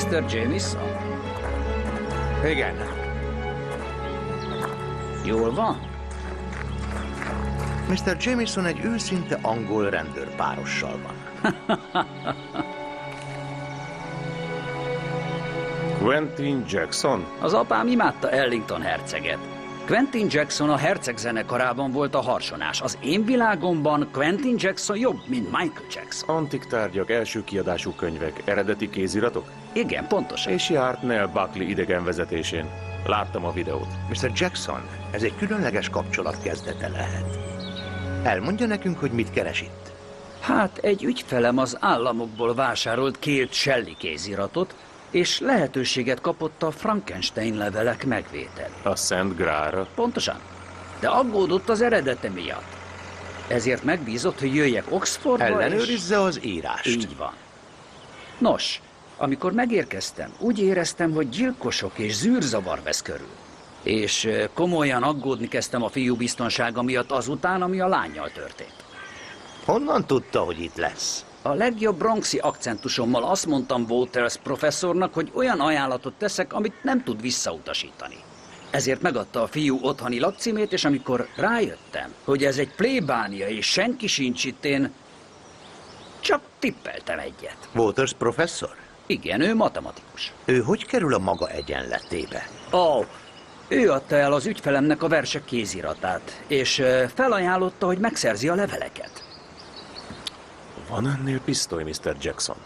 Mr. Jamieson? Igen. Jól van? Mr. Jamieson egy őszinte angol rendőrpárossal van. Quentin Jackson? Az apám imádta Ellington herceget. Quentin Jackson a herceg zenekarában volt a harsonás. Az én világomban Quentin Jackson jobb, mint Michael Jackson. Antik tárgyak, első kiadású könyvek, eredeti kéziratok? Igen, pontosan. És járt Nell Buckley idegenvezetésén. Láttam a videót. Mr. Jackson, ez egy különleges kapcsolat kezdete lehet. Elmondja nekünk, hogy mit keres itt. Hát egy ügyfelem az államokból vásárolt 2 Shelley kéziratot, és lehetőséget kapott a Frankenstein levelek megvételére. A Szent Grálra? Pontosan. De aggódott az eredete miatt. Ezért megbízott, hogy jöjjek Oxfordba, Ellenőrizze az írást. Így van. Nos, amikor megérkeztem, úgy éreztem, hogy gyilkosok és zűrzavar vesz körül. És komolyan aggódni kezdtem a fiú biztonsága miatt azután, ami a lánnyal történt. Honnan tudta, hogy itt lesz? A legjobb bronxi akcentusommal azt mondtam Waters professzornak, hogy olyan ajánlatot teszek, amit nem tud visszautasítani. Ezért megadta a fiú otthoni lakcímét, és amikor rájöttem, hogy ez egy plébánia és senki sincs itt, én csak tippeltem egyet. Waters professzor? Igen, ő matematikus. Ő hogy kerül a maga egyenletébe? Ő adta el az ügyfelemnek a versek kéziratát, és felajánlotta, hogy megszerzi a leveleket. Van ennél pisztoly, Mr. Jackson?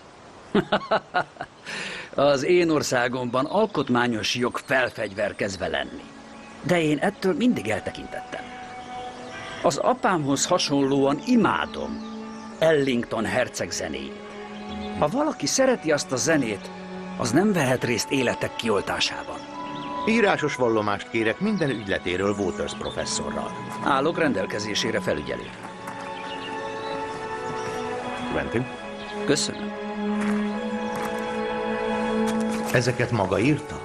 Az én országomban alkotmányos jog felfegyverkezve lenni. De én ettől mindig eltekintettem. Az apámhoz hasonlóan imádom Ellington herceg zenéjét. Ha valaki szereti azt a zenét, az nem vehet részt életek kioltásában. Írásos vallomást kérek minden ügyletéről Waters professzorral. Állok rendelkezésére, felügyelő. Quentin? Köszönöm. Ezeket maga írta?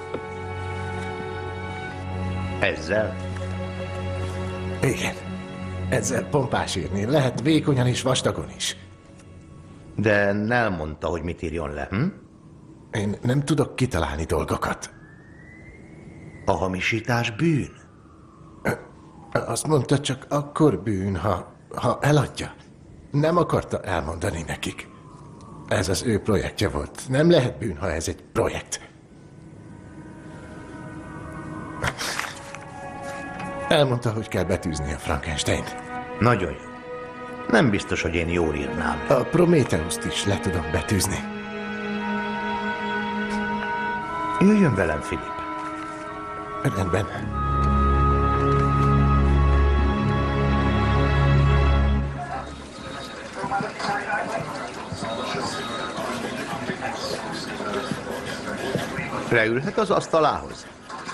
Ezzel? Igen. Ezzel pompás írni. Lehet vékonyan és vastagon is. De nem mondta, hogy mit írjon le, hm? Én nem tudok kitalálni dolgokat. A hamisítás bűn? Azt mondta, csak akkor bűn, ha eladja. Nem akarta elmondani nekik. Ez az ő projektje volt. Nem lehet bűn, ha ez egy projekt. Elmondta, hogy kell betűzni a Frankensteint. Nagyon jó. Nem biztos, hogy én jól írnám. A Prométeuszt is le tudom betűzni. Jöjjön velem, Philip. Rendben. Leülhet az asztalához?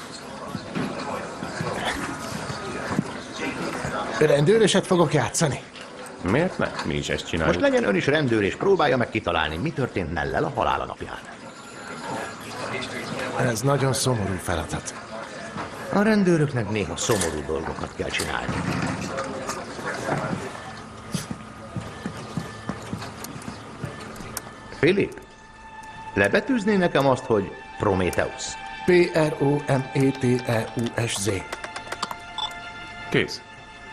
Rendőröset fogok játszani. Miért ne? Mi is ezt csináljuk. Most legyen ön is rendőr, és próbálja meg kitalálni, mi történt Nellel a halála napján. Ez nagyon szomorú feladat. A rendőröknek néha szomorú dolgokat kell csinálni. Philip, lebetűzné nekem azt, hogy Prométeusz? P-R-O-M-E-T-E-U-S-Z. Kész.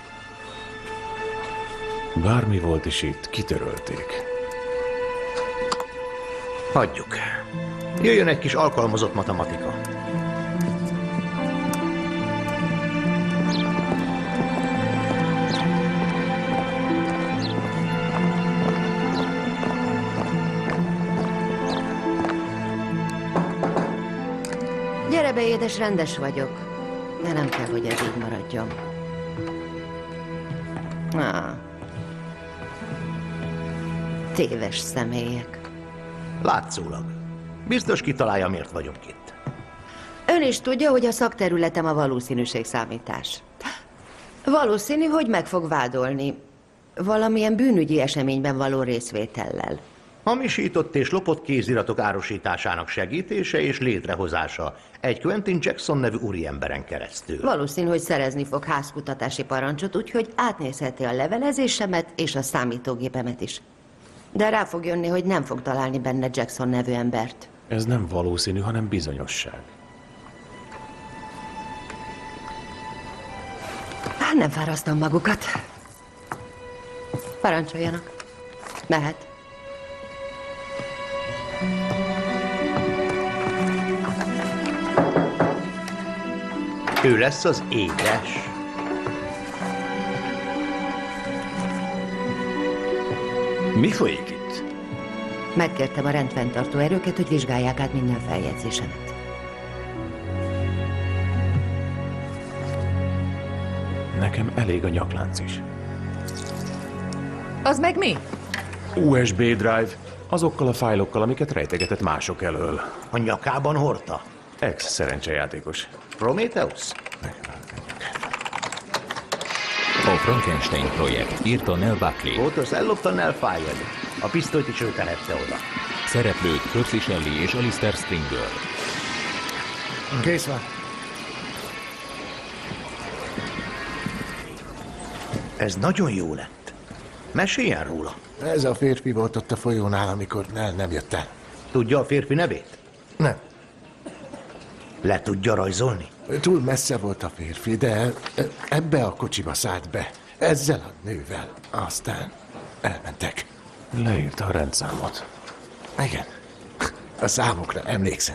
Bármi volt is itt, kitörölték. Hagyjuk. Jöjjön egy kis alkalmazott matematika. Gyere be, édes, rendes vagyok. De nem kell, hogy ez így maradjon. Téves személyek. Látszólag. Biztos kitalálja, miért vagyunk itt. Ön is tudja, hogy a szakterületem a valószínűségszámítás. Valószínű, hogy meg fog vádolni valamilyen bűnügyi eseményben való részvétellel. Hamisított és lopott kéziratok árusításának segítése és létrehozása egy Quentin Jackson nevű úriemberen keresztül. Valószínű, hogy szerezni fog házkutatási parancsot, úgyhogy átnézheti a levelezésemet és a számítógépemet is. De rá fog jönni, hogy nem fog találni benne Jackson nevű embert. Ez nem valószínű, hanem bizonyosság. Nem fárasztom magukat. Parancsoljanak. Mehet. Ő lesz az édes. Mi folyik itt? Megkértem a rendfenntartó erőket, hogy vizsgálják át minden feljegyzésemet. Nekem elég a nyaklánc is. Az meg mi? USB drive, azokkal a fájlokkal, amiket rejtegetett mások elől. A nyakában hordta. Ex-szerencsejátékos. Prometheus? A Frankenstein projekt írta Nell Buckley. Waters ellopta Nell File-t. A pisztolyt is ő tehette oda. Szereplők Percy Shelley és Alistair Stringer. Kész van. Ez nagyon jó lett. Meséljen róla. Ez a férfi volt ott a folyónál, amikor Nell nem jött el. Tudja a férfi nevét? Nem. Le tudja rajzolni? Túl messze volt a férfi, de ebbe a kocsiba szállt be. Ezzel a nővel. Aztán elmentek. Leírta a rendszámot. Igen. A számokra emlékszem.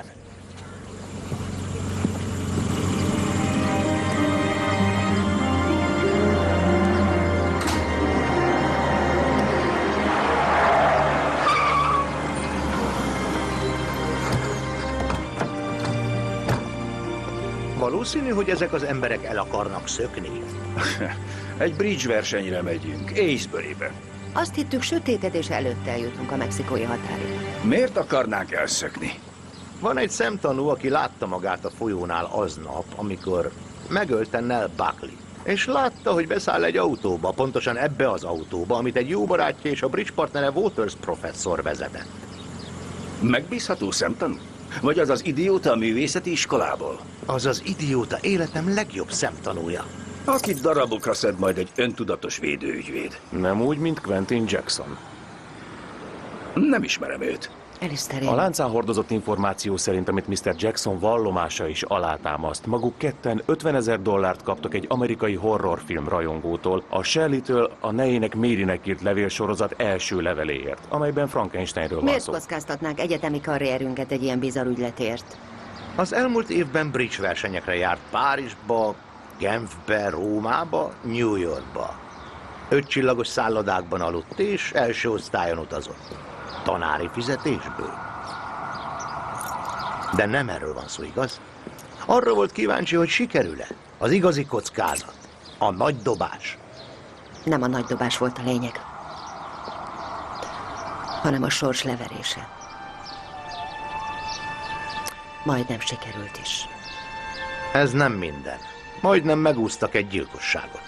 Valószínű, hogy ezek az emberek el akarnak szökni. Egy bridge versenyre megyünk, Aceburybe. Azt hittük, sötétedés előtt eljutunk a mexikói határig. Miért akarnánk elszökni? Van egy szemtanú, aki látta magát a folyónál aznap, amikor megölte Nell Buckley. És látta, hogy beszáll egy autóba, pontosan ebbe az autóba, amit egy jó barátja és a bridge partnere Waters professzor vezetett. Megbízható szemtanú? Vagy az az idióta a művészeti iskolából? Az az idióta életem legjobb szemtanúja. Akit darabokra szed majd egy öntudatos védőügyvéd. Nem úgy, mint Quentin Jackson. Nem ismerem őt. Alistair, A láncán hordozott információ szerint, amit Mr. Jackson vallomása is alátámaszt, maguk ketten $50,000 kaptak egy amerikai horrorfilm rajongótól, a Shelley-től a nejének Marynek írt levélsorozat első leveléért, amelyben Frankensteinről van miért szó. kockáztatnák egyetemi karrierünket egy ilyen bizarr ügyletért? Az elmúlt évben bridge versenyekre járt Párizsba, Genfbe, Rómába, New Yorkba. 5 csillagos szállodákban aludt és első osztályon utazott. Tanári fizetésből. De nem erről van szó, igaz? Arra volt kíváncsi, hogy sikerül-e. Az igazi kockázat. A nagy dobás. Nem a nagy dobás volt a lényeg, hanem a sors leverése. Majdnem sikerült is. Ez nem minden. Majdnem megúsztak egy gyilkosságot.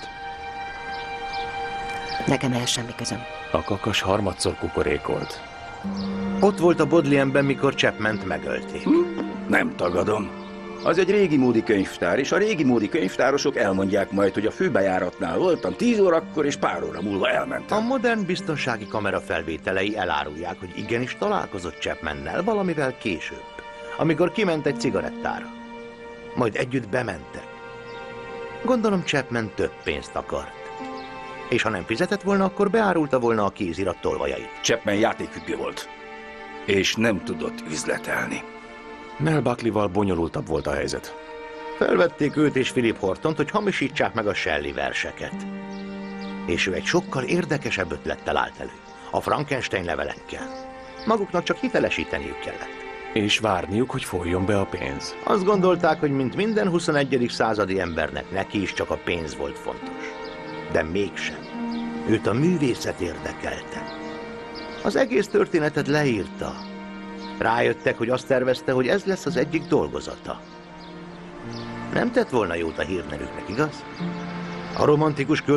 Nekem ehhez semmi közöm. A kakas harmadszor kukorékolt. Ott volt a Bodleianben, mikor Chapmant megölték. Nem tagadom. Az egy régi módi könyvtár, és a régi módi könyvtárosok elmondják majd, hogy a főbejáratnál voltam 10 órakor, és pár óra múlva elmentem. A modern biztonsági kamera felvételei elárulják, hogy igenis találkozott Chapmannel valamivel később, amikor kiment egy cigarettára. Majd együtt bementek. Gondolom Chapman több pénzt akart. És ha nem fizetett volna, akkor beárulta volna a kézirat tolvajait. Chapman játékfüggő volt, és nem tudott üzletelni. Nell Buckley-val bonyolultabb volt a helyzet. Felvették őt és Philip Hortont, hogy hamisítsák meg a Shelley verseket. És ő egy sokkal érdekesebb ötlettel állt elő. A Frankenstein levelekkel. Maguknak csak hitelesíteniük kellett. És várniuk, hogy folyjon be a pénz. Azt gondolták, hogy mint minden 21. századi embernek, neki is csak a pénz volt fontos. De mégsem. Őt a művészet érdekelte. Az egész történetet leírta. Rájöttek, hogy azt tervezte, hogy ez lesz az egyik dolgozata. Nem tett volna jót a hírnevüknek, igaz? A romantikus